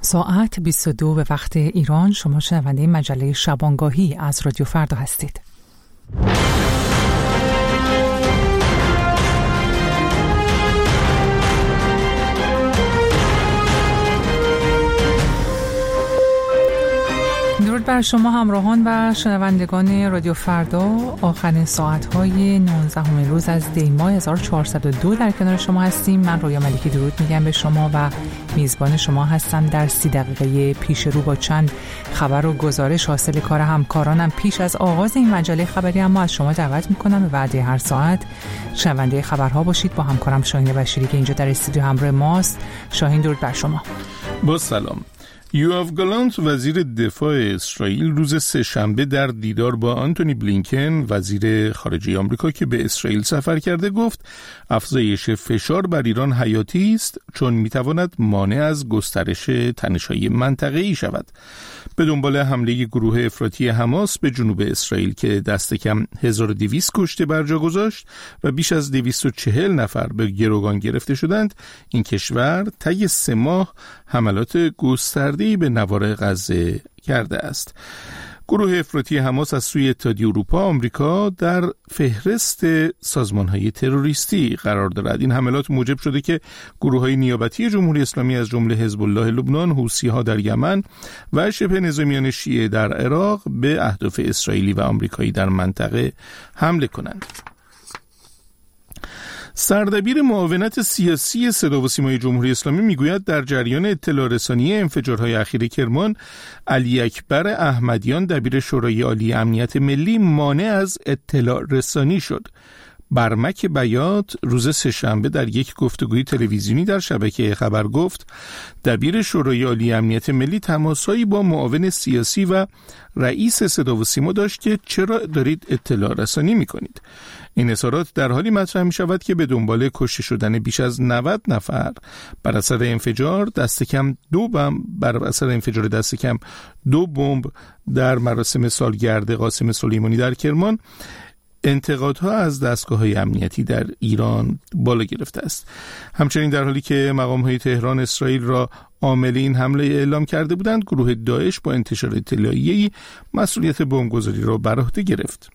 ساعت 22 به وقت ایران. شما شنونده مجله شبانگاهی از رادیو فردا هستید. درود بر شما همراهان و شنوندگان رادیو فردا. آخرین ساعت‌های 19 روز از دی ماه 1402 در کنار شما هستیم. من رویا ملکی درود میگم به شما و میزبان شما هستم. در 30 دقیقه پیش رو با چند خبر و گزارش حاصل کار همکارانم پیش از آغاز این مجله خبری اما از شما دعوت میکنم به وعده هر ساعت شنونده خبرها باشید. با همکارم شاهین بشیری که اینجا در استودیو همراه ماست. شاهین درود بر شما. با سلام. یوآف گالانت وزیر دفاع اسرائیل روز سه‌شنبه در دیدار با آنتونی بلینکن وزیر خارجه آمریکا که به اسرائیل سفر کرده گفت افزایش فشار بر ایران حیاتی است چون میتواند مانع از گسترش تنش‌های منطقه‌ای شود. به دنبال حمله گروه افراطی حماس به جنوب اسرائیل که دست کم 1200 کشته بر جا گذاشت و بیش از 240 نفر به گروگان گرفته شدند، این کشور طی 3 ماه حملات گسترده‌ای به نوار غزه کرده است. گروه افراطی حماس از سوی اتحادیه اروپا آمریکا در فهرست سازمان‌های تروریستی قرار دارد. این حملات موجب شده که گروه‌های نیابتی جمهوری اسلامی از جمله حزب الله لبنان، حوثی‌ها در یمن و شبه نظامیان شیعه در عراق به اهداف اسرائیلی و آمریکایی در منطقه حمله کنند. سردبیر معاونت سیاسی صدا و سیمای جمهوری اسلامی میگوید در جریان اطلاع رسانی انفجارهای اخیر کرمان، علی اکبر احمدیان دبیر شورای عالی امنیت ملی مانع از اطلاع رسانی شد. برمک بیات روز سه‌شنبه در یک گفتگوی تلویزیونی در شبکه خبر گفت دبیر شورای عالی امنیت ملی تماسهایی با معاون سیاسی و رئیس صدا و سیما داشت که چرا دارید اطلاع رسانی میکنید. این اظهارات در حالی مطرح می شود که به دنبال کشته شدن بیش از 90 نفر بر اثر انفجار دست کم 2 بمب در مراسم سالگرد قاسم سلیمانی در کرمان، انتقادها از دستگاه‌های امنیتی در ایران بالا گرفته است. همچنین در حالی که مقام‌های تهران اسرائیل را عامل این حمله اعلام کرده بودند، گروه داعش با انتشار اطلاعیه‌ای مسئولیت بمبگذاری را بر عهده گرفت.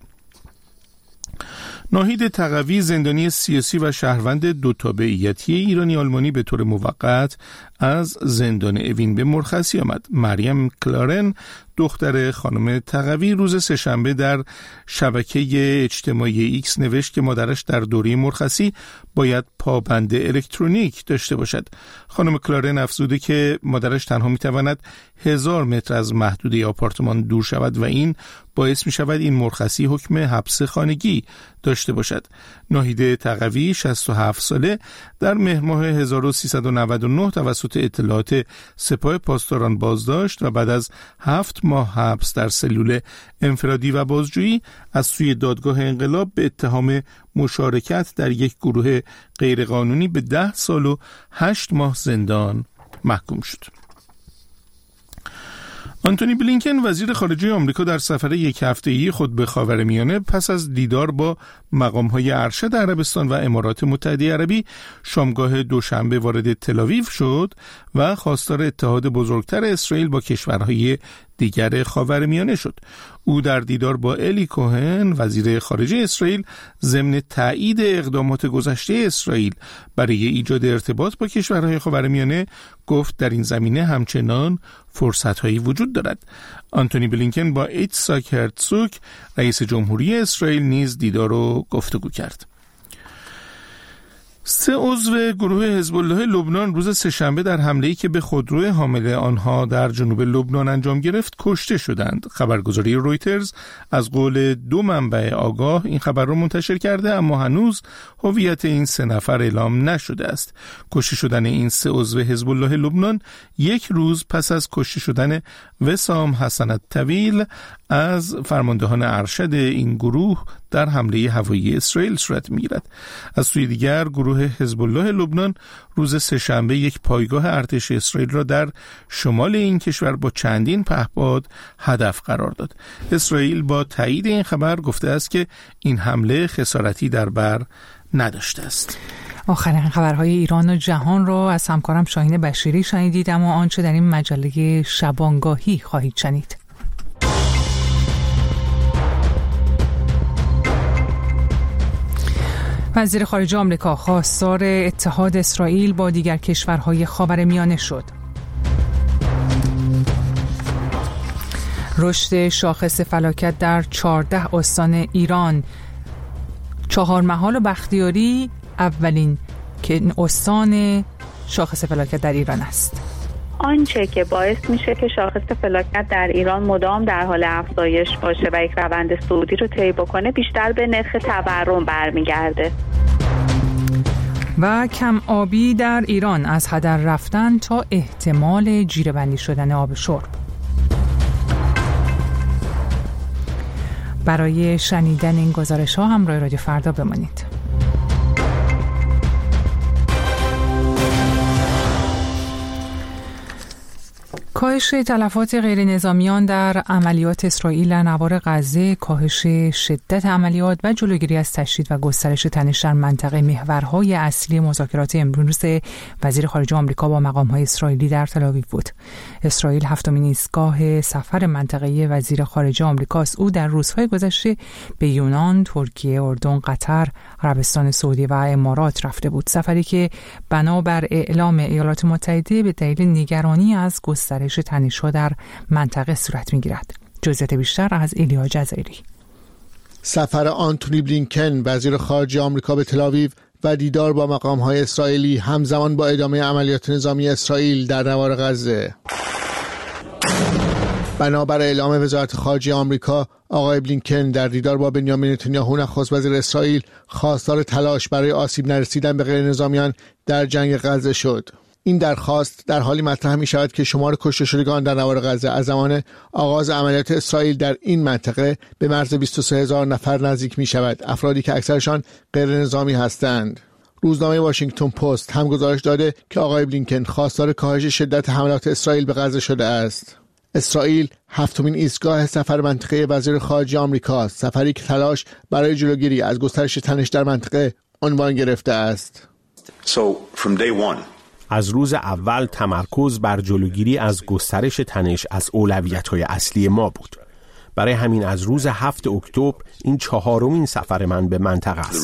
ناهید تقوی زندانی سیاسی و شهروند 2 تابعیتی ایرانی آلمانی به طور موقت از زندان اوین به مرخصی آمد. مریم کلارن دختر خانم تقوی روز سه‌شنبه در شبکه اجتماعی ایکس نوشت که مادرش در دوره مرخصی باید پابند الکترونیک داشته باشد. خانم کلارن افزوده که مادرش تنها میتواند 1000 متر از محدوده آپارتمان دور شود و این باعث می شود این مرخصی حکم حبس خانگی داشته باشد. ناهید تقوی 67 ساله در مهر ماه 1399 توسط اطلاعات سپاه پاسداران بازداشت و بعد از 7 ماه حبس در سلول انفرادی و بازجویی از سوی دادگاه انقلاب به اتهام مشارکت در یک گروه غیرقانونی به 10 سال و 8 ماه زندان محکوم شد. آنتونی بلینکن وزیر خارجه آمریکا در سفر 1 هفته‌ای خود به خاورمیانه پس از دیدار با مقام‌های ارشد عربستان و امارات متحده عربی شامگاه دوشنبه وارد تل‌آویو شد و خواستار اتحاد بزرگتر اسرائیل با کشورهای دیگر خاورمیانه شد. او در دیدار با الی کوهن وزیر خارجه اسرائیل ضمن تایید اقدامات گذشته اسرائیل برای ایجاد ارتباط با کشورهای خاورمیانه گفت در این زمینه همچنان فرصت‌هایی وجود دارد. آنتونی بلینکن با ایتساک هرتزوگ رئیس جمهوری اسرائیل نیز دیدار و گفتگو کرد. 3 عضو گروه حزب الله لبنان روز سه‌شنبه در حمله‌ای که به خودرو حامل آنها در جنوب لبنان انجام گرفت کشته شدند. خبرگزاری رویترز از قول 2 منبع آگاه این خبر را منتشر کرده، اما هنوز هویت این 3 نفر اعلام نشده است. کشته شدن این 3 عضو حزب الله لبنان 1 روز پس از کشته شدن وسام حسن الطویل از فرماندهان ارشد این گروه در حمله هوایی اسرائیل صورت می‌گیرد. از سوی دیگر گروه حزب الله لبنان روز سه‌شنبه یک پایگاه ارتش اسرائیل را در شمال این کشور با چندین پهپاد هدف قرار داد. اسرائیل با تایید این خبر گفته است که این حمله خسارتی در بر نداشته است. آخرین خبرهای ایران و جهان را از همکارم شاهین بشیری شنیدید، اما آنچه در این مجله شبانگاهی خواهید شنید. وزیر خارجه آمریکا خواستار اتحاد اسرائیل با دیگر کشورهای خاورمیانه شد. رشد شاخص فلاکت در 14 استان ایران. چهارمحال و بختیاری اولین که استان شاخص فلاکت در ایران است. آنچه که باعث میشه که شاخص فلاکت در ایران مدام در حال افزایش باشه و یک روند صعودی رو طی بکنه بیشتر به نرخ تورم برمیگرده. و کم آبی در ایران، از هدر رفتن تا احتمال جیره‌بندی شدن آب شرب. برای شنیدن این گزارش‌ها همراه رادیو فردا بمانید. کاهش تلفات غیر نظامیان در عملیات اسرائیل در نوار غزه، کاهش شدت عملیات و جلوگیری از تشدید و گسترش تنش در منطقه محورهای اصلی مذاکرات امروز وزیر خارجه آمریکا با مقام‌های اسرائیلی در تل‌آویو بود. اسرائیل هفتمین ایستگاه سفر منطقه‌ای وزیر خارجه آمریکاست. او در روزهای گذشته به یونان، ترکیه، اردن، قطر، عربستان سعودی و امارات رفته بود. سفری که بنابر اعلام ایالات متحده به دلیل نگرانی از گسترش تنش‌ها در منطقه صورت می‌گیرد. جزئیات بیشتر از ایلیا جزایری. سفر آنتونی بلینکن وزیر خارجه آمریکا به تل‌آویو و دیدار با مقام‌های اسرائیلی همزمان با ادامه عملیات نظامی اسرائیل در نوار غزه. بنابر اعلام وزارت خارجه آمریکا، آقای بلینکن در دیدار با بنیامین نتانیاهو نخست وزیر اسرائیل خواستار تلاش برای آسیب نرسیدن به غیر نظامیان در جنگ غزه شد. این درخواست در حالی مطرح می شود که شمار کشته شدگان در نوار غزه از زمان آغاز عملیات اسرائیل در این منطقه به مرز 23,000 نفر نزدیک می شود، افرادی که اکثرشان غیر نظامی هستند. روزنامه واشنگتن پست هم گزارش داده که آقای بلینکن خواستار کاهش شدت حملات اسرائیل به غزه شده است. اسرائیل هفتمین ایستگاه سفر منطقه وزیر خارجه آمریکاست، سفری که تلاش برای جلوگیری از گسترش تنش در منطقه عنوان گرفته است. از روز اول تمرکز بر جلوگیری از گسترش تنش از اولویت‌های اصلی ما بود. برای همین از روز 7 اکتبر این چهارمین سفر من به منطقه است.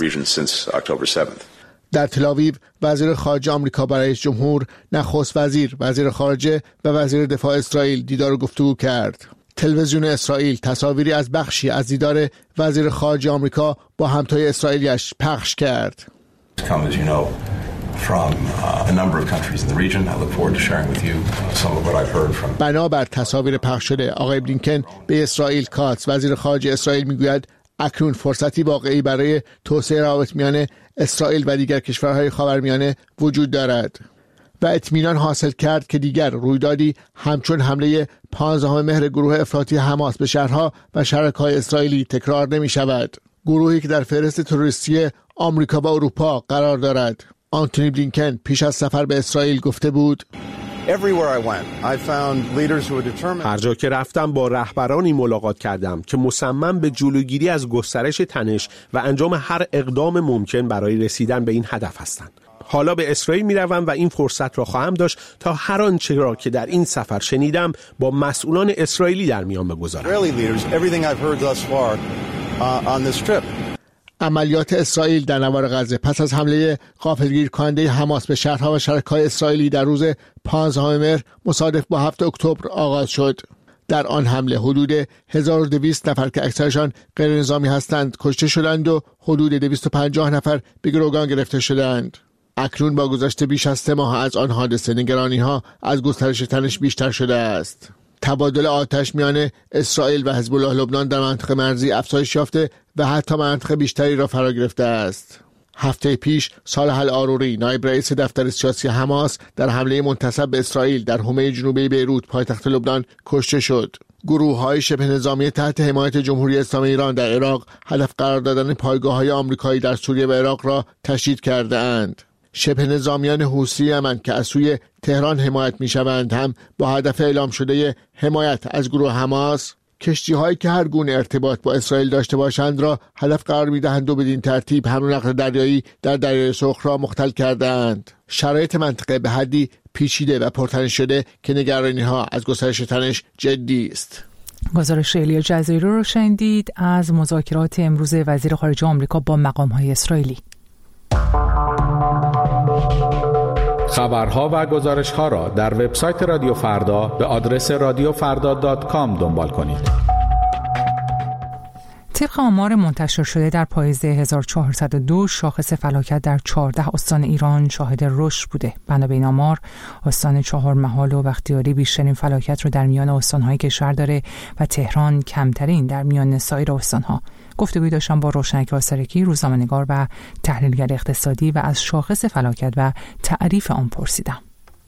در تل‌آویو وزیر خارجه آمریکا با رئیس جمهور، نخست وزیر، وزیر خارجه و وزیر دفاع اسرائیل دیدار و گفتگو کرد. تلویزیون اسرائیل تصاویری از بخشی از دیدار وزیر خارجه آمریکا با همتای اسرائیلیش پخش کرد. بنابر تصاویر پخش شده، آقای بلینکن به اسرائیل کاتس وزیر خارجه اسرائیل میگوید اکنون فرصتی واقعی برای توسعه روابط میان اسرائیل و دیگر کشورهای خاورمیانه وجود دارد و اطمینان حاصل کرد که دیگر رویدادی همچون حمله 15 مهر گروه افراطی حماس به شهرها و شرکای اسرائیلی تکرار نمی شود. گروهی که در فهرست تروریستی آمریکا و اروپا قرار دارد. آنتونی بلینکن پیش از سفر به اسرائیل گفته بود: هر جا که رفتم با رهبرانی ملاقات کردم که مصمم به جلوگیری از گسترش تنش و انجام هر اقدام ممکن برای رسیدن به این هدف هستند. حالا به اسرائیل میروم و این فرصت را خواهم داشت تا هر آنچه را که در این سفر شنیدم با مسئولان اسرائیلی در میان بگذارم. عملیات اسرائیل در نوار غزه پس از حمله غافلگیر کننده حماس به شهرها و شرکای اسرائیلی در روز 15 مهر مصادف با 7 اکتبر آغاز شد. در آن حمله حدود 1200 نفر که اکثرشان غیر نظامی هستند کشته شدند و حدود 250 نفر به گروگان گرفته شدند. اکنون با گذشت بیش از 3 ماه از آن حادثه نگرانی‌ها از گسترش تنش بیشتر شده است. تبادل آتش میان اسرائیل و حزب الله لبنان در منطقه مرزی افزایش یافته و حتی منطقه بیشتری را فرا گرفته است. هفته پیش صالح العاروری، نایب رئیس دفتر سیاسی حماس، در حمله منتصب به اسرائیل در حومه جنوبی بیروت پایتخت لبنان کشته شد. گروه‌های شبه نظامی تحت حمایت جمهوری اسلامی ایران در عراق هدف قرار دادن پایگاه‌های آمریکایی در سوریه و عراق را تشدید کرده‌اند. شبه نظامیان حوثی یمن که از سوی تهران حمایت می‌شوند هم با هدف اعلام شده حمایت از گروه حماس کشتی‌هایی که هر گونه ارتباط با اسرائیل داشته باشند را هدف قرار می‌دهند و بدین ترتیب حمل و نقل دریایی در دریای سرخ را مختل کردند. شرایط منطقه به حدی پیچیده و پرتنش شده که نگرانی‌ها از گسترش تنش جدی است. گزارش ایلیا جزیری رو شنیدید از مذاکرات امروز وزیر خارجه آمریکا با مقام‌های اسرائیلی. خبرها و گزارش‌ها را در وبسایت رادیو فردا به آدرس radiofarda.com دنبال کنید. طبق آمار منتشر شده در پاییز 1402 شاخص فلاکت در 14 استان ایران شاهد رشد بوده. بنا به این آمار استان چهارمحال و بختیاری بیشترین فلاکت رو در میان استان‌های کشور داره و تهران کمترین در میان سایر استان‌ها. گفتگوی داشتم با روشنک آسارکی، روزنامه‌نگار و تحلیلگر اقتصادی و از شاخص فلاکت و تعریف آن پرسیدم.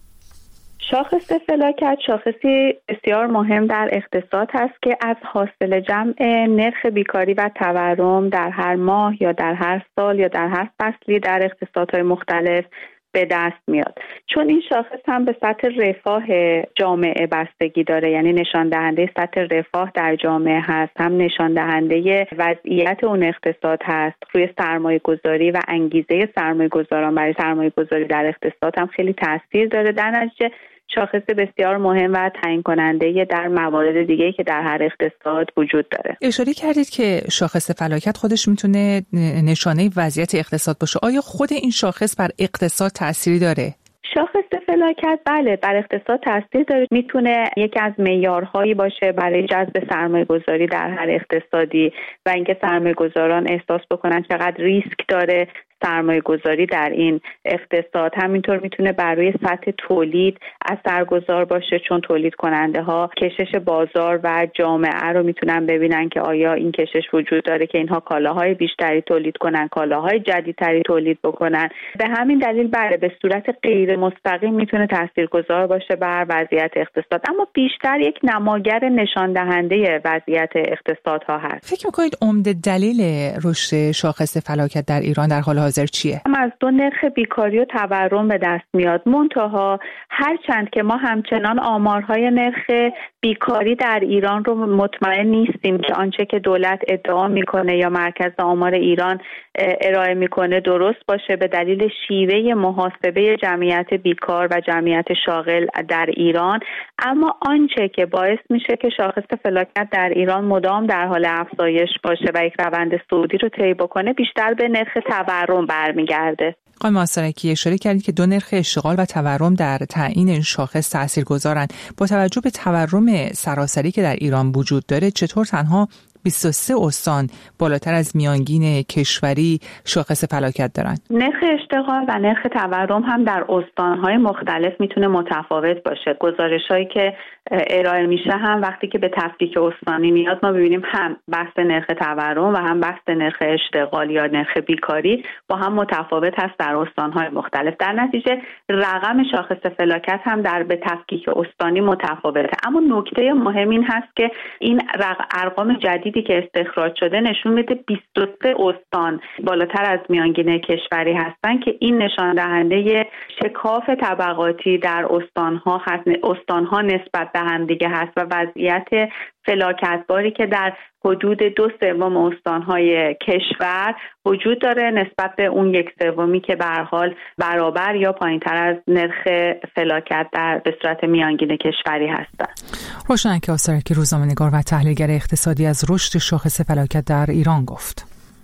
شاخص فلاکت شاخصی بسیار مهم در اقتصاد هست که از حاصل جمع نرخ بیکاری و تورم در هر ماه یا در هر سال یا در هر فصلی در اقتصادهای مختلف به دست میاد. چون این شاخص هم به سطح رفاه جامعه بستگی داره، یعنی نشان دهنده سطح رفاه در جامعه هست، هم نشان دهنده وضعیت اون اقتصاد هست. روی سرمایه گذاری و انگیزه سرمایه گذاران برای سرمایه گذاری در اقتصاد هم خیلی تاثیر داره. در نتیجه شاخص بسیار مهم و تعیین کننده در موارد دیگه‌ای که در هر اقتصاد وجود داره. اشاره کردید که شاخص فلاکت خودش میتونه نشانه وضعیت اقتصاد باشه. آیا خود این شاخص بر اقتصاد تأثیری داره؟ شاخص فلاکت بله بر اقتصاد تاثیر داره. میتونه یکی از معیارهایی باشه برای جذب سرمایه گذاری در هر اقتصادی و اینکه سرمایه گذاران احساس بکنن چقدر ریسک داره سرمایه گذاری در این اقتصاد. همینطور میتونه بر روی سطح تولید اثرگذار باشه، چون تولید کننده ها کشش بازار و جامعه رو میتونن ببینن که آیا این کشش وجود داره که اینها کالاهای بیشتری تولید کنن، کالاهای جدیدتری تولید بکنن. به همین دلیل بله به صورت غیر مستقیم میتونه تاثیرگذار باشه بر وضعیت اقتصاد، اما بیشتر یک نماگر نشان دهنده وضعیت اقتصادها هست. فکر می‌کنید عمده دلیل رشد شاخص فلاکت در ایران در حال حاضر چیه؟ از دو نرخ بیکاری و تورم به دست میاد. منتها هرچند که ما همچنان آمارهای نرخ بیکاری در ایران رو مطمئن نیستیم که آنچه که دولت ادعا میکنه یا مرکز آمار ایران ارائه میکنه درست باشه به دلیل شیوه محاسبه جمعیت بیکار و جمعیت شاغل در ایران، اما آنچه که باعث میشه که شاخص فلاکت در ایران مدام در حال افزایش باشه و یک روند صعودی رو طی بکنه بیشتر به نرخ تورم برمیگرده. خانم آسارکی اشاره کردید که دو نرخ اشتغال و تورم در تعیین این شاخص تاثیرگذارند. با توجه به تورم سراسری که در ایران وجود داره چطور تنها 23 استان بالاتر از میانگین کشوری شاخص فلاکت دارند؟ نرخ اشتغال و نرخ تورم هم در استان‌های مختلف میتونه متفاوت باشه. گزارش‌هایی که ارائه میشه هم وقتی که به تفکیک استانی میاد ما ببینیم هم بحث نرخ تورم و هم بحث نرخ اشتغال یا نرخ بیکاری با هم متفاوت هست در استان‌های مختلف. در نتیجه رقم شاخص فلاکت هم در به تفکیک استانی متفاوته. اما نکته مهم این هست که این ارقام جدیدی که استخراج شده نشون میده 23 استان بالاتر از میانگین کشوری هستن که این نشان دهنده شکاف طبقاتی در استان‌ها هست. استان‌ها نسبت به هم دیگه هست و وضعیت فلاکتباری که در حدود 2/3 استان‌های کشور وجود داره نسبت به اون 1/3 که به هر حال برابر یا پایین‌تر از نرخ فلاکت در به صورت میانگین کشوری هستند. روشنک آسارکی، روزنامه‌نگار و تحلیلگر اقتصادی، از رشد شاخص فلاکت در ایران گفت.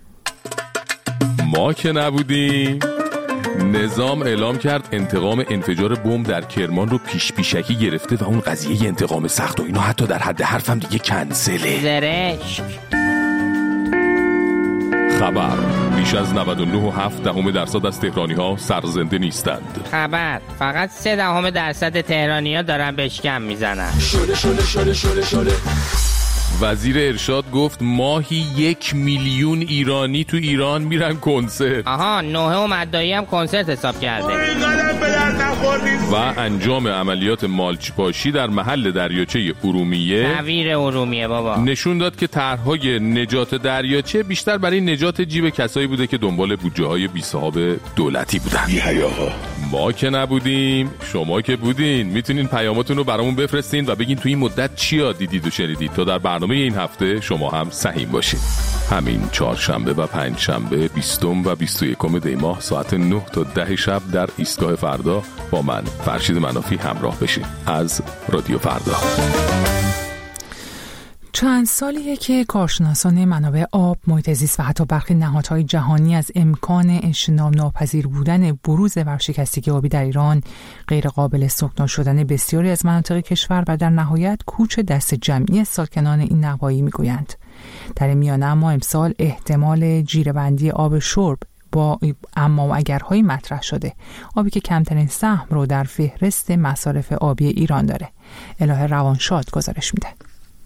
ما که نبودیم نظام اعلام کرد انتقام انفجار بمب در کرمان رو پیشکی گرفته و اون قضیه انتقام سخت و اینا حتی در حد حرفم دیگه کنسله. زرشک خبر: بیش از 99.7% از تهرانی‌ها سرزنده نیستند. خبر: فقط 0.3% تهرانی‌ها دارن بشکم میزنن. شده. وزیر ارشاد گفت ماهی 1 میلیون ایرانی تو ایران میرن کنسرت. آها، نوحه و مدعی هم کنسرت حساب کرده. و انجام عملیات مالچ‌پاشی در محل دریاچه ارومیه، کویر ارومیه بابا، نشون داد که طرح‌های نجات دریاچه بیشتر برای نجات جیب کسایی بوده که دنبال بودجه‌های بی‌صاحب دولتی بودن. بی‌حیاها، ما که نبودیم، شما که بودین. میتونین پیاماتون رو برامون بفرستین و بگین توی این مدت چیا دیدید و شنیدید تا در برنامه این هفته شما هم سهیم باشین. همین چهارشنبه و پنجشنبه 20 و 21 دی ماه ساعت 9 تا 10 شب در ایستگاه فردا با من فرشید منافی همراه بشین از رادیو فردا. چند سالیه که کارشناسان منابع آب، محیط زیست و حتی برخی نهادهای جهانی از امکان اجتناب ناپذیر بودن بروز ورشکستگی آبی در ایران، غیر قابل سکنا شدن بسیاری از مناطق کشور و در نهایت کوچ دست جمعی ساکنان این نواحی میگویند. در میانه اما امسال احتمال جیره‌بندی آب شرب با اما و اگرهایی مطرح شده، آبی که کمترین سهم رو در فهرست مصارف آبی ایران داره. الهه روانشاد گزارش میده.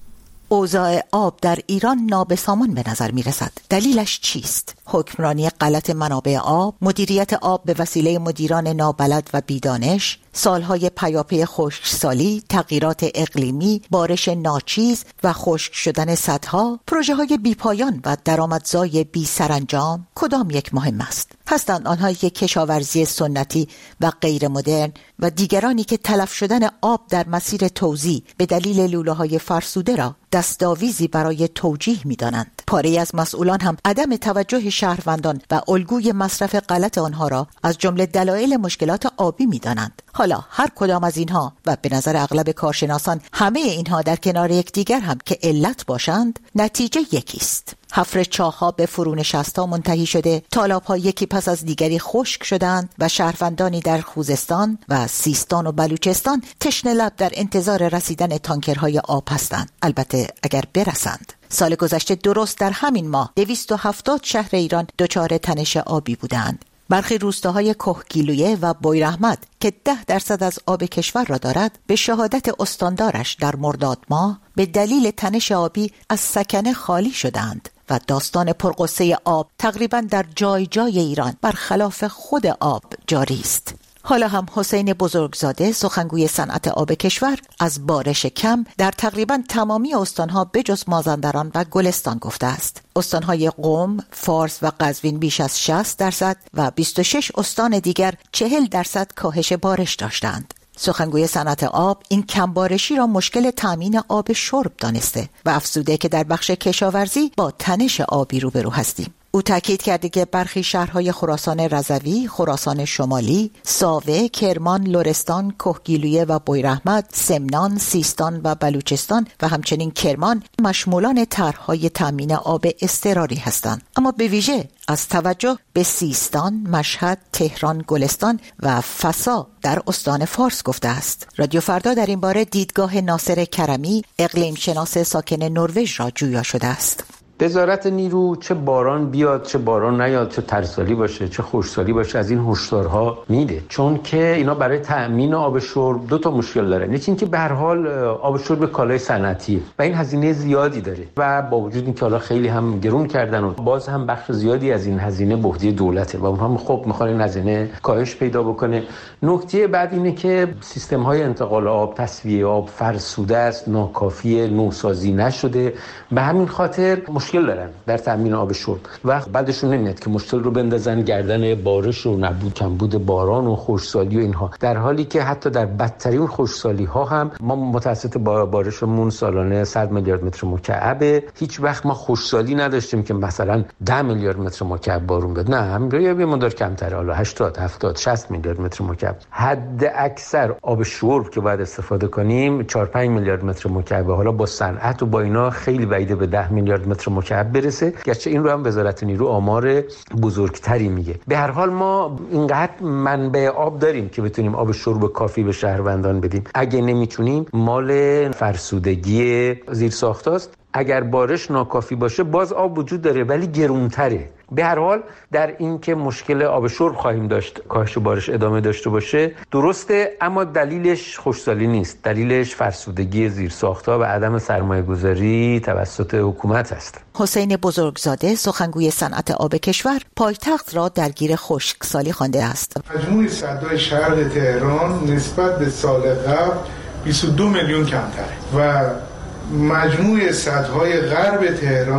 اوضاع آب در ایران نابسامان به نظر می رسد. دلیلش چیست؟ حکمرانی غلط منابع آب، مدیریت آب به وسیله مدیران نابلد و بیدانش، سالهای پیاپی خشکسالی، تغییرات اقلیمی، بارش ناچیز و خشک شدن سدها، پروژه‌های بیپایان و درآمدزای بی سرانجام. کدام یک مهم است؟ هستند آنهایی که کشاورزی سنتی و غیر مدرن و دیگرانی که تلف شدن آب در مسیر توزیع به دلیل لوله‌های فرسوده را دستاویزی برای توجیه می‌دانند. پاره از مسئولان هم عدم توجه شهروندان و الگوی مصرف غلط آنها را از جمله دلایل مشکلات آبی می‌دانند. حالا هر کدام از اینها و به نظر اغلب کارشناسان همه اینها در کنار یکدیگر هم که علت باشند، نتیجه یکی است. حفر چاه‌ها به فرونشست‌ها منتهی شده، تالاب‌ها یکی پس از دیگری خشک شدند و شهروندانی در خوزستان و سیستان و بلوچستان تشنه لب در انتظار رسیدن تانکرهای آب هستند، البته اگر برسند. سال گذشته درست در همین ماه 270 شهر ایران دچار تنش آبی بودند. برخی روستاهای کهگیلویه و بویراحمد که 10% از آب کشور را دارد، به شهادت استاندارش در مرداد ماه به دلیل تنش آبی از سکنه خالی شدند و داستان پرقصه آب تقریباً در جای جای ایران برخلاف خود آب جاری است. حالا هم حسین بزرگزاده، سخنگوی صنعت آب کشور، از بارش کم در تقریباً تمامی استانها بجز مازندران و گلستان گفته است. استانهای قم، فارس و قزوین بیش از 60% و 26 استان دیگر 40% کاهش بارش داشتند. سخنگوی صنعت آب این کمبارشی را مشکل تامین آب شرب دانسته و افزوده که در بخش کشاورزی با تنش آبی روبرو هستیم. او تاکید کرده که برخی شهرهای خراسان رضوی، خراسان شمالی، ساوه، کرمان، لرستان، کهگیلویه و بویراحمد، سمنان، سیستان و بلوچستان و همچنین کرمان مشمولان طرح‌های تامین آب اضطراری هستند، اما به ویژه از توجه به سیستان، مشهد، تهران، گلستان و فسا در استان فارس گفته است. رادیو فردا در این باره دیدگاه ناصر کرمی، اقلیم شناس ساکن نروژ را جویا شده است. وزارت نیرو چه باران بیاد چه باران نیاد، چه ترسالی باشه چه خشکسالی باشه، از این هشدارها میده، چون که اینا برای تأمین آب شرب دو تا مشکل دارن. یکی اینکه به هر حال آب شرب کالای صنعتیه و این هزینه زیادی داره و با وجود اینکه حالا خیلی هم گرون کردن و باز هم بخش زیادی از این هزینه به عهده دولته و اونها خب میخوان این هزینه کاهش پیدا بکنه. نکته بعد اینه که سیستم های انتقال آب، تصفیه آب فرسوده است، ناکافیه، نوسازی نشده، به همین خاطر مشکل دارن در تامین آب شرب و بعدشون نمیاد که مشکل رو بندازن گردن بارش و نبود کمبود باران و خشکسالی و اینها، در حالی که حتی در بدترین خشکسالی ها هم ما متوسط بارشمون سالانه 100 میلیارد متر مکعبه. هیچ وقت ما خشکسالی نداشتیم که مثلا 10 میلیارد متر مکعب بارون بیاد، نه، همین یه مقدار کمتره، حالا 80 70 60 میلیارد متر مکعب. حد اکثر آب شرب که باید استفاده کنیم 4 5 میلیارد متر مکعب، حالا با صنعت و با اینا خیلی بعیده به 10 میلیارد متر مکعب برسه، گرچه این رو هم وزارت نیرو آمار بزرگتری میگه. به هر حال ما اینقدر منبع آب داریم که بتونیم آب شرب کافی به شهروندان بدیم. اگه نمیتونیم مال فرسودگی زیرساختاست. اگر بارش ناکافی باشه باز آب وجود داره ولی گرونتره. به هر حال در این که مشکل آب شرب خواهیم داشت، کاهش بارش ادامه داشته باشه درسته، اما دلیلش خشکسالی نیست، دلیلش فرسودگی زیرساخت‌ها و عدم سرمایه‌گذاری توسط حکومت است. حسین بزرگزاده، سخنگوی صنعت آب کشور، پایتخت را درگیر خشکسالی خوانده است. مجموع سدهای شرق تهران نسبت به سال قبل 22 میلیون کمتره و مجموع سدهای غرب تهران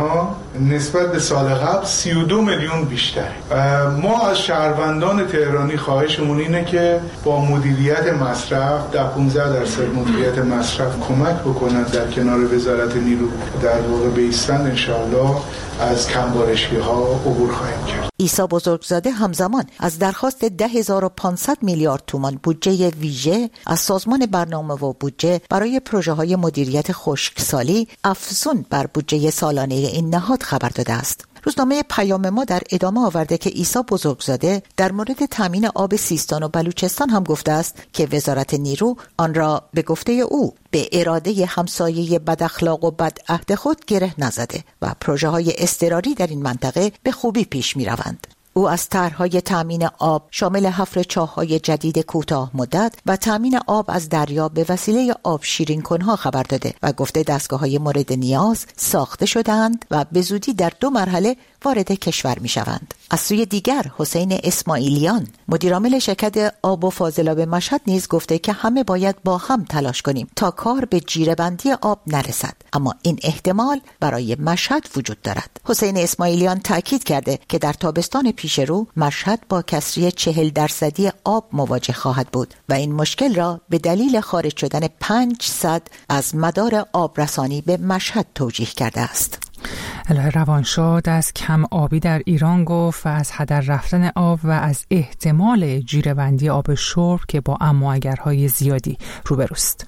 نسبت به سال قبل 32 میلیون بیشتره. ما از شهروندان تهرانی خواهشمون اینه که با مدیریت مصرف در 15% مدیریت مصرف کمک بکنن، در کنار وزارت نیرو در واقع بیستن، انشاءالله از کمبارشی‌ها عبور خواهیم کرد. عیسی بزرگزاده همزمان از درخواست 10,500 میلیارد تومان بودجه ویژه از سازمان برنامه و بودجه برای پروژه‌های مدیریت خشکسالی افزون بر بودجه سالانه این نهاد خبر داده است. روزنامه پیام ما در ادامه آورده که عیسی بزرگزاده در مورد تامین آب سیستان و بلوچستان هم گفته است که وزارت نیرو آن را به گفته او به اراده همسایه بداخلاق و بدعهد خود گره نزده و پروژه‌های اضطراری در این منطقه به خوبی پیش می‌روند. او از طرح‌های تامین آب شامل حفر چاه‌های جدید کوتاه مدت و تامین آب از دریا به وسیله آب شیرین کنها خبر داده و گفته دستگاه‌های مورد نیاز ساخته شدند و به زودی در 2 مرحله وارد کشور می‌شوند. از سوی دیگر حسین اسماعیلیان مدیرعامل شرکت آب و فاضلاب مشهد نیز گفته که همه باید با هم تلاش کنیم تا کار به جیره‌بندی آب نرسد، اما این احتمال برای مشهد وجود دارد. حسین اسماعیلیان تاکید کرده که در تابستان پیش رو مشهد با کسری 40% آب مواجه خواهد بود و این مشکل را به دلیل خارج شدن 500 از مدار آبرسانی به مشهد توجیه کرده است. الهه روانشاد از کم آبی در ایران گفت و از هدر رفتن آب و از احتمال جیره‌بندی آب شرب که با اما اگرهای زیادی روبروست.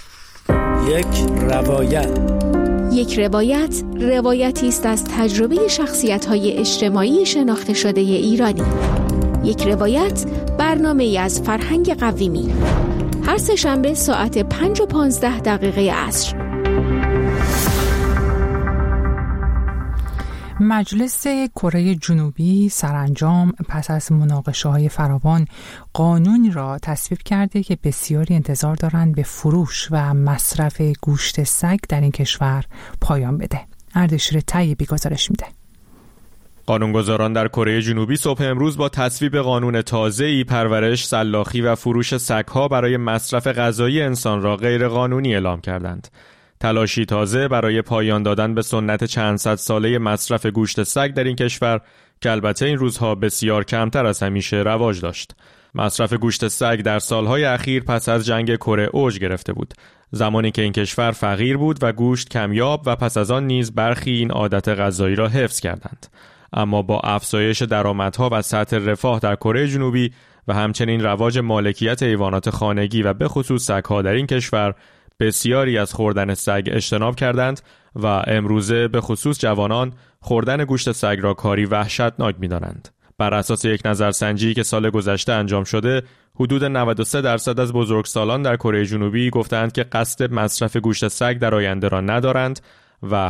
یک روایت روایتی است از تجربه شخصیت‌های اجتماعی شناخته شده ایرانی. یک روایت برنامه‌ای از فرهنگ قویمی. هر سه‌شنبه ساعت 5:15 عصر. مجلس کره جنوبی سرانجام پس از مناقشه‌های فراوان قانونی را تصویب کرده که بسیاری انتظار دارند به فروش و مصرف گوشت سگ در این کشور پایان بده. اردشیر طیبی گزارش میده. قانونگذاران در کره جنوبی صبح امروز با تصویب قانون تازه‌ای پرورش، سلاخی و فروش سگ‌ها برای مصرف غذایی انسان را غیر قانونی اعلام کردند. تلاشی تازه برای پایان دادن به سنت چند صد ساله مصرف گوشت سگ در این کشور که البته این روزها بسیار کمتر از همیشه رواج داشت. مصرف گوشت سگ در سالهای اخیر پس از جنگ کره اوج گرفته بود، زمانی که این کشور فقیر بود و گوشت کمیاب و پس از آن نیز برخی این عادت غذایی را حفظ کردند. اما با افزایش درآمدها و سطح رفاه در کره جنوبی و همچنین رواج مالکیت حیوانات خانگی و به خصوص سگ‌ها در این کشور، بسیاری از خوردن سگ اجتناب کردند و امروزه به خصوص جوانان خوردن گوشت سگ را کاری وحشتناک می‌دانند. بر اساس یک نظرسنجی که سال گذشته انجام شده، حدود 93% از بزرگسالان در کره جنوبی گفتند که قصد مصرف گوشت سگ در آینده را ندارند و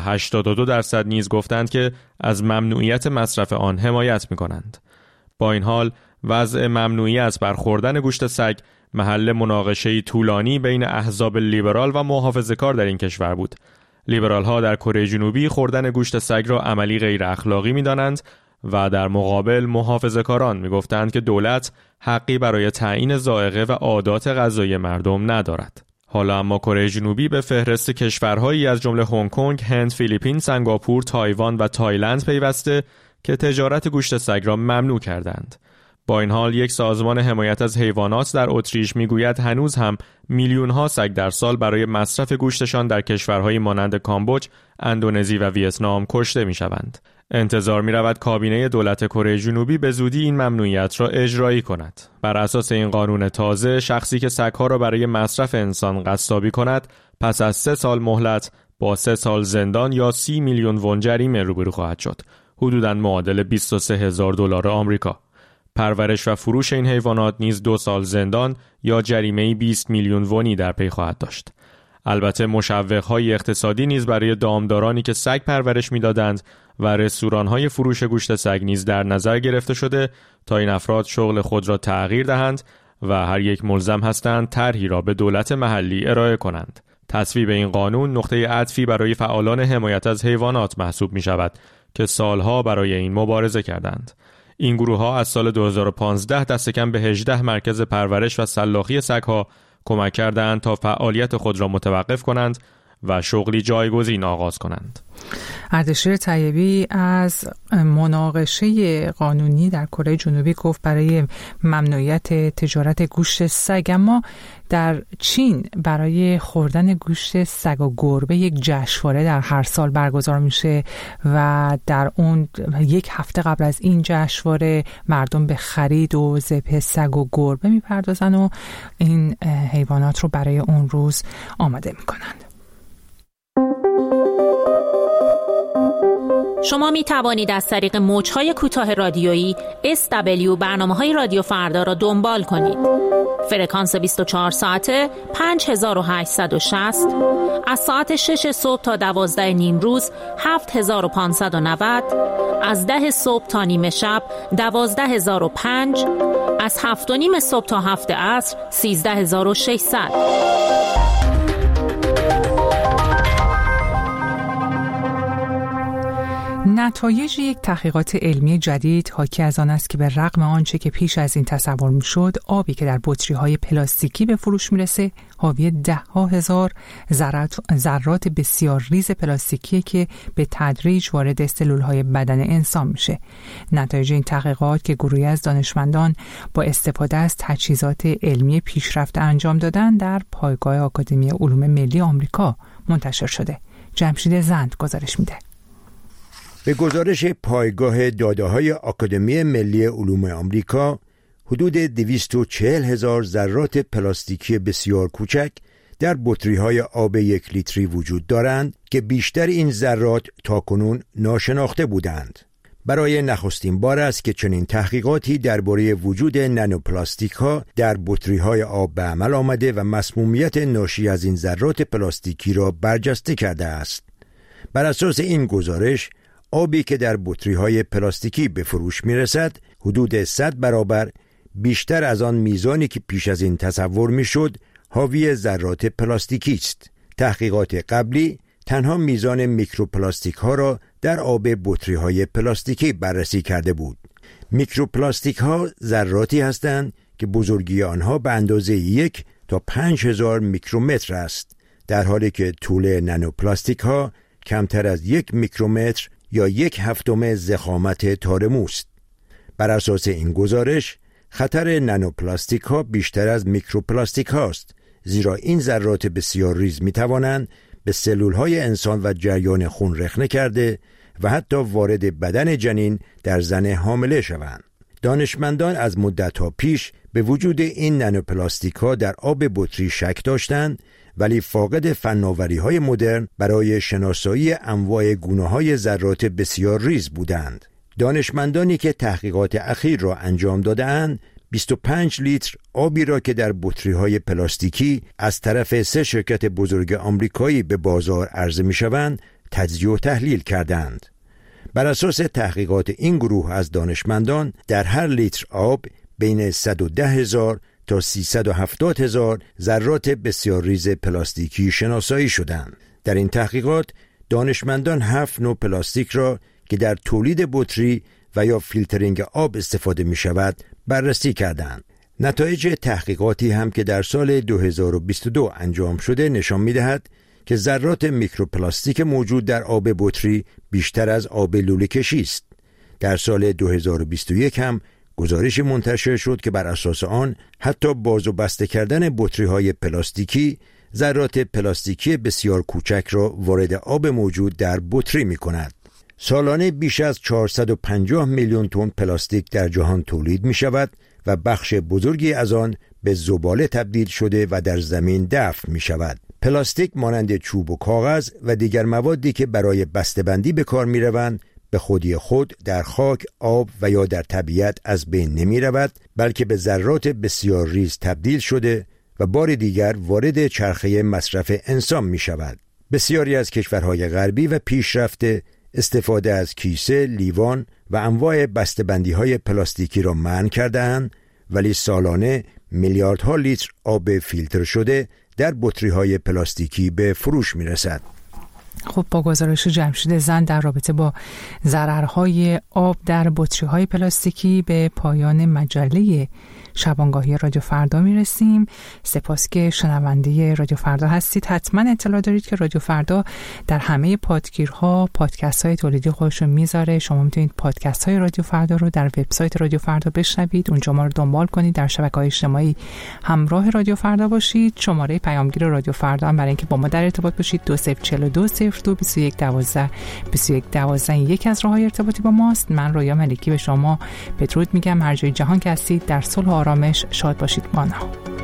82% نیز گفتند که از ممنوعیت مصرف آن حمایت می‌کنند. با این حال وضع ممنوعی از برخوردن گوشت سگ محل مناقشه‌ای طولانی بین احزاب لیبرال و محافظه‌کار در این کشور بود. لیبرال‌ها در کره جنوبی خوردن گوشت سگ را عملی غیر اخلاقی می‌دانند و در مقابل محافظه‌کاران می‌گفتند که دولت حقی برای تعیین ذائقه و عادات غذایی مردم ندارد. حالا اما کره جنوبی به فهرست کشورهایی از جمله هنگ کنگ، هند، فیلیپین، سنگاپور، تایوان و تایلند پیوسته که تجارت گوشت سگ را ممنوع کردند. با این حال یک سازمان حمایت از حیوانات در اتریش میگوید هنوز هم میلیون‌ها سگ در سال برای مصرف گوشتشان در کشورهایی مانند کامبوج، اندونزی و ویتنام کشته میشوند. انتظار می‌رود کابینه دولت کره جنوبی به زودی این ممنوعیت را اجرایی کند. بر اساس این قانون تازه، شخصی که سگ‌ها را برای مصرف انسان قصابی کند، پس از 3 سال مهلت با 3 سال زندان یا 30 میلیون وون جریمه روبرو خواهد شد، حدوداً معادل $23,000 آمریکا. پرورش و فروش این حیوانات نیز 2 سال زندان یا جریمه 20 میلیون وونی در پی خواهد داشت. البته مشوق‌های اقتصادی نیز برای دامدارانی که سگ پرورش می‌دادند و رستوران‌های فروش گوشت سگ نیز در نظر گرفته شده تا این افراد شغل خود را تغییر دهند و هر یک ملزم هستند طرحی را به دولت محلی ارائه کنند. تصویب این قانون نقطه عطفی برای فعالان حمایت از حیوانات محسوب می‌شود که سالها برای این مبارزه کردند. این گروه‌ها از سال 2015 دست کم به 18 مرکز پرورش و سلاخی سگ‌ها کمک کردند تا فعالیت خود را متوقف کنند و شغلی جایگزین آغاز کنند. اردشیر طیبی از مناقشه قانونی در کره جنوبی گفت برای ممنوعیت تجارت گوشت سگ، اما در چین برای خوردن گوشت سگ و گربه یک جشنواره در هر سال برگزار میشه و در اون یک هفته قبل از این جشنواره مردم به خرید و ذبح سگ و گربه میپردازن و این حیوانات رو برای اون روز آماده میکنند. شما می توانید از طریق موج‌های کوتاه رادیویی SW برنامه‌های رادیو فردا را دنبال کنید. فرکانس 24 ساعته 5860، از ساعت 6 صبح تا 12 نیم روز 7590، از 10 صبح تا نیمه شب 12005، از 7 و نیم صبح تا 7 عصر 13600. نتایج یک تحقیقات علمی جدید حاکی از آن است که به رغم آنچه که پیش از این تصور می‌شد، آبی که در بطری‌های پلاستیکی به فروش میرسه حاوی 10,000 ذرات بسیار ریز پلاستیکی که به تدریج وارد سلول‌های بدن انسان میشه. نتایج این تحقیقات که گروهی از دانشمندان با استفاده از تجهیزات علمی پیشرفته انجام دادن در پایگاه آکادمی علوم ملی آمریکا منتشر شده. جمشید زند گزارش میده. به گزارش پایگاه داده‌های آکادمی ملی علوم آمریکا، حدود 240,000 ذرات پلاستیکی بسیار کوچک در بطری‌های آب 1 لیتری وجود دارند که بیشتر این ذرات تاکنون ناشناخته بودند. برای نخستین بار است که چنین تحقیقاتی درباره وجود نانوپلاستیک‌ها در بطری‌های آب به عمل آمده و مسمومیت ناشی از این ذرات پلاستیکی را برجسته کرده است. بر اساس این گزارش، آبی که در بطری‌های پلاستیکی به فروش می‌رسد حدود 100 برابر بیشتر از آن میزانی که پیش از این تصور می‌شد حاوی ذرات پلاستیکی است. تحقیقات قبلی تنها میزان میکروپلاستیک‌ها را در آب بطری‌های پلاستیکی بررسی کرده بود. میکروپلاستیک‌ها ذراتی هستند که بزرگی آنها به اندازه 1 تا 5000 میکرومتر است، در حالی که طول نانوپلاستیک‌ها کمتر از 1 میکرومتر یا 1/7 ضخامت تار موست. بر اساس این گزارش، خطر نانوپلاستیک ها بیشتر از میکروپلاستیک هاست، زیرا این ذرات بسیار ریز می توانند به سلول های انسان و جریان خون رخنه کرده و حتی وارد بدن جنین در زن حامله شوند. دانشمندان از مدت‌ها پیش به وجود این نانوپلاستیک ها در آب بطری شک داشتند، ولی فاقد فناوری‌های مدرن برای شناسایی انواع گونه‌های ذرات بسیار ریز بودند. دانشمندانی که تحقیقات اخیر را انجام داده‌اند، 25 لیتر آبی را که در بطری‌های پلاستیکی از طرف 3 شرکت بزرگ آمریکایی به بازار عرضه می‌شوند، تجزیه و تحلیل کردند. بر اساس تحقیقات این گروه از دانشمندان، در هر لیتر آب بین 110,000 تا 370,000 ذرات بسیار ریز پلاستیکی شناسایی شدند. در این تحقیقات دانشمندان 7 نوع پلاستیک را که در تولید بطری و یا فیلترینگ آب استفاده می شود بررسی کردند. نتایج تحقیقاتی هم که در سال 2022 انجام شده نشان می دهد که ذرات میکروپلاستیک موجود در آب بطری بیشتر از آب لوله کشی است. در سال 2021 هم گزارشی منتشر شد که بر اساس آن حتی باز و بسته کردن بطری‌های پلاستیکی ذرات پلاستیکی بسیار کوچک را وارد آب موجود در بطری می‌کند. سالانه بیش از 450 میلیون تن پلاستیک در جهان تولید می‌شود و بخش بزرگی از آن به زباله تبدیل شده و در زمین دفن می‌شود. پلاستیک مانند چوب و کاغذ و دیگر موادی که برای بسته‌بندی به کار می‌روند به خودی خود در خاک، آب و یا در طبیعت از بین نمی رود، بلکه به ذرات بسیار ریز تبدیل شده و بار دیگر وارد چرخه مصرف انسان می شود. بسیاری از کشورهای غربی و پیشرفته استفاده از کیسه، لیوان و انواع بسته‌بندی های پلاستیکی را منع کرده‌اند، ولی سالانه میلیاردها لیتر آب فیلتر شده در بطری های پلاستیکی به فروش می رسد. خب با گزارش جمشید زند در رابطه با ضررهای آب در بطری‌های پلاستیکی به پایان مجله شبانگاهی رادیو فردا میرسیم. سپاس که شنونده رادیو فردا هستید. حتما اطلاع دارید که رادیو فردا در همه پادگیرها پادکست های تولیدی خودش رو میذاره. شما میتونید پادکست های رادیو فردا رو در وبسایت رادیو فردا بشنوید، اونجا ما رو دنبال کنید، در شبکه‌های اجتماعی همراه رادیو فردا باشید. شماره پیامگیر رادیو فردا هم برای اینکه با ما در ارتباط باشید 2042 02 21 12 21 12 یکی از راه‌های ارتباطی با ماست. من رویا ملکی به شما بدرود میگم. هر جای جهان که هستید در صلح و آرامش شاد باشید. مانا.